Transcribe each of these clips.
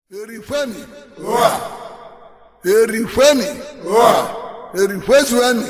Erifweni, erifweni, erifweni.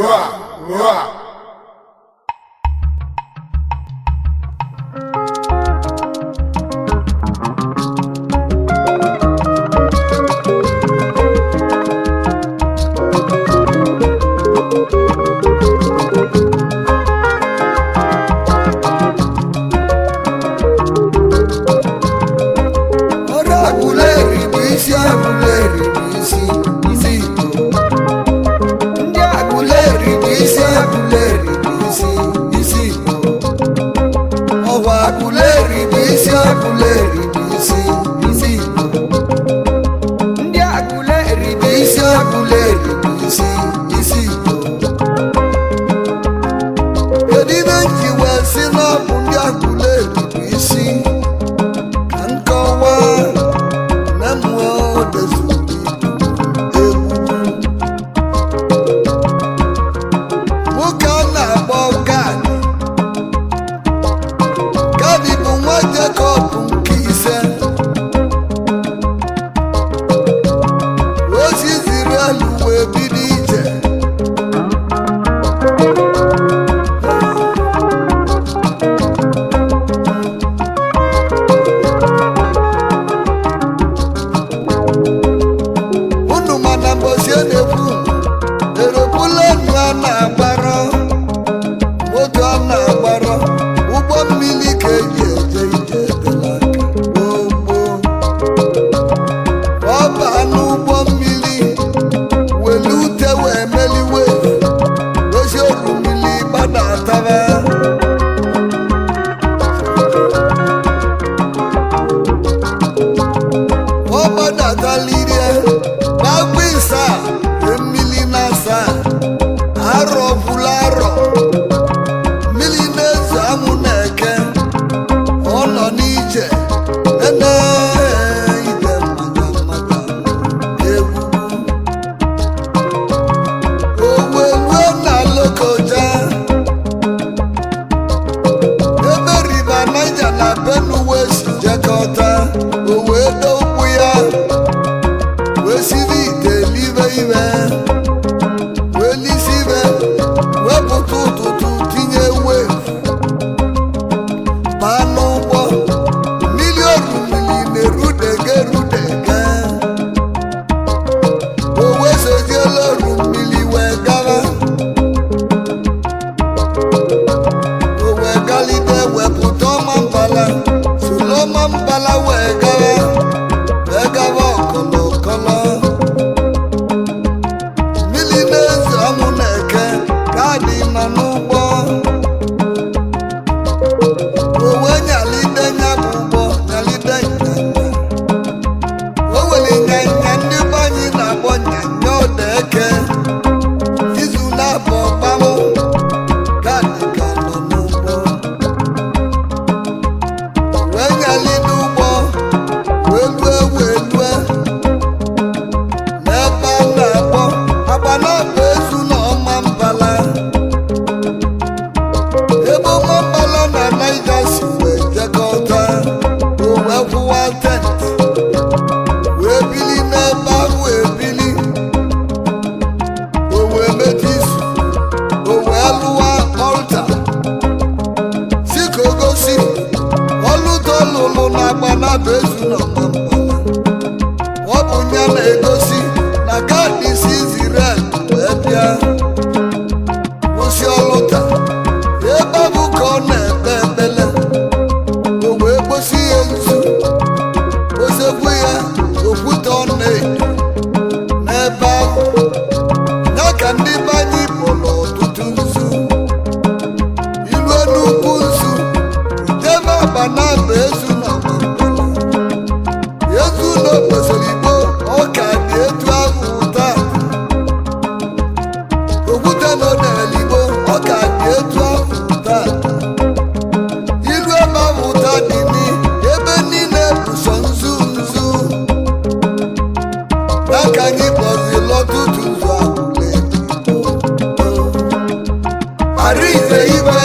Arize ibe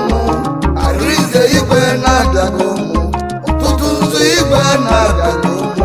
na-abịago mụ, ọtụtụ nzu igwe na-abịago mụ.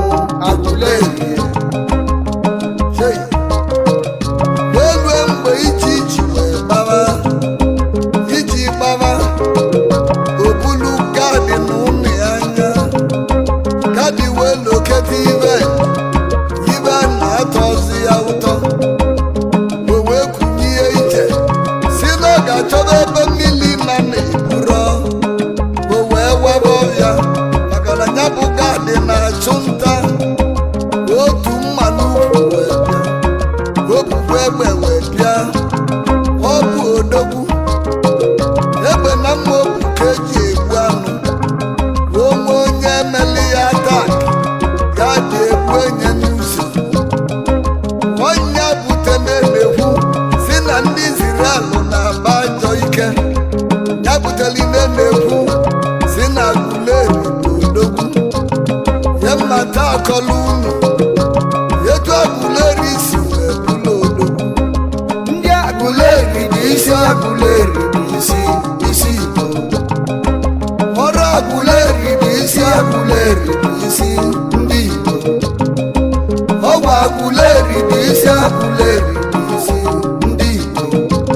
gadi wee lokete ibe na-atọzi ya ụtọ o wee kunye ije si na ọ ga-achọba ebe mmiri na na-eburo o wee webe ọbịa maka na ya bụ gadi na-achụ nta otu mma n'ukwu wee bịa okwukwe egbe wee bịa ọ bụ odogwu egbe na mma obu ka eji egbu anụ onwe onye emeli ya tak gadi egbu enye n'ụzọ onye bute na-ekwu si na ndị Izrel na-agba ajọ ike ya buteli na-ekwu si na Aguleri odogwu ya mmata akọlụ unu etu Aguleri si wee bụla odogwu ndị Aguleri dị isi Aguleri dị isi Igbo ọrụ Aguleri dị isi Aguleri dị isi ndị Igbo ọgwụ Aguleri dị isi Aguleri dị isi ndị Igbo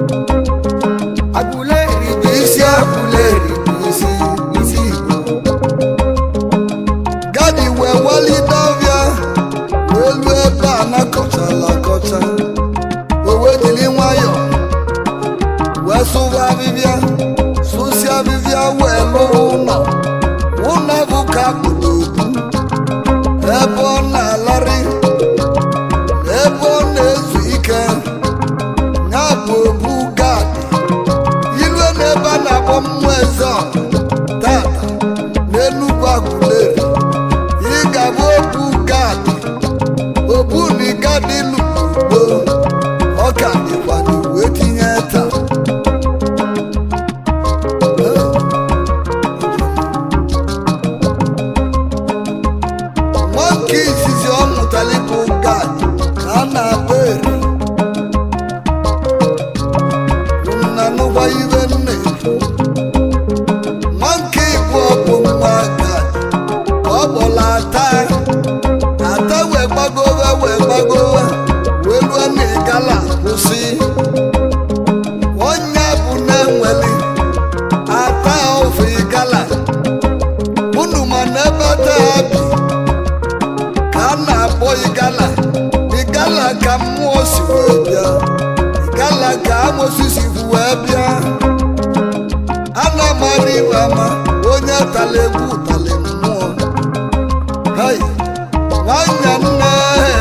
Aguleri dị isi Aguleri dị isi Igbo gadi wee walite ọbịa wee luo ebe a na-akọchala akọcha o wee jiri nwayọ wee sụwa abịbịa sụsi abịbịa wee lụọ ụlọ bụ ka akpụrụ okwu ebe ọ na-alarị ebe ọ na-ezu ike ya bụ obu gadi ilue n'ebe a na-akpọ mmụọ eze tata n'Enugwu Aguleri ị ga-abụ obu gadi obu na gadi lugbo ọ ka dịkwa n'uwe tinye taa nwoke izizi ọ mụtara ịbụ gadi ka a na-agba eri na nụkwa ibe nne nwoke ịbụ ọbụ nwa gadi ka ọ bụla ata wee gbagowe wee ruo na ịgala kwụsị onye bụ na-enweli ata ofe ịgala unu ma na ebe ata ha bi ka a na-akpọ ịgala ka mmụọ si wee bịa ịgala ka amosu si wee bịa a na-amara iwe ama onye tala egwu tala mmụọ hai nwanyị nne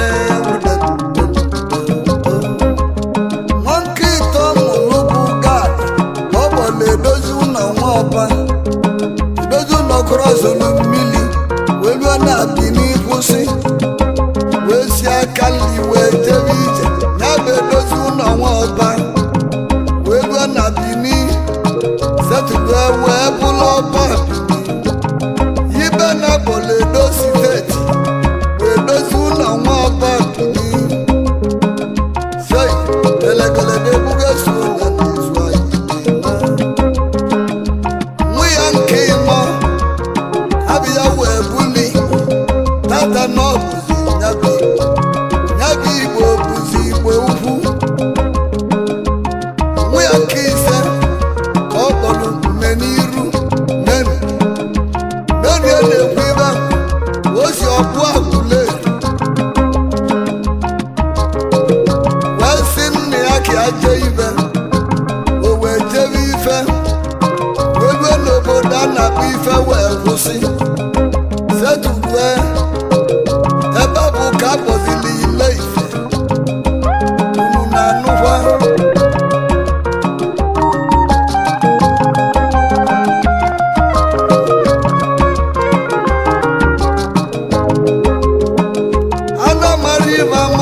nwoke ito mụrụ bụ gadi ọ bụla edozi ụlọ nwa ọba edozi ụlọ krọsụlụ mmiri wee ruo na-abị n'ịkwụsị wee si aka nri wee jebe ije ya bụ edozi ụlọ nwa ọba wee ruo na Bini setụlue wee bụla ọba Bini yibe na bụla Edo steeti wee dozi ụlọ nwa ọba Bini sei elegele na-ebugosi onye na-ezu anyị nwa ya nke ịnọ abịa wee buli tata na ọ bụzi nyabụ Igbo bụzi Igbo ukwu nwa ya nke ise ka ọ kpọrọ mmeniru menu ya na-ekwu ibe o si ọbụ Aguleri wee sị nna ya ka ya jee ibe o wee jebe ife wee ruo n'obodo a na-akpọ ife wee kwụsị setụrue ebe bụ ka a kpọzili Ile Ife unu na-anụkwa a na-amara ibe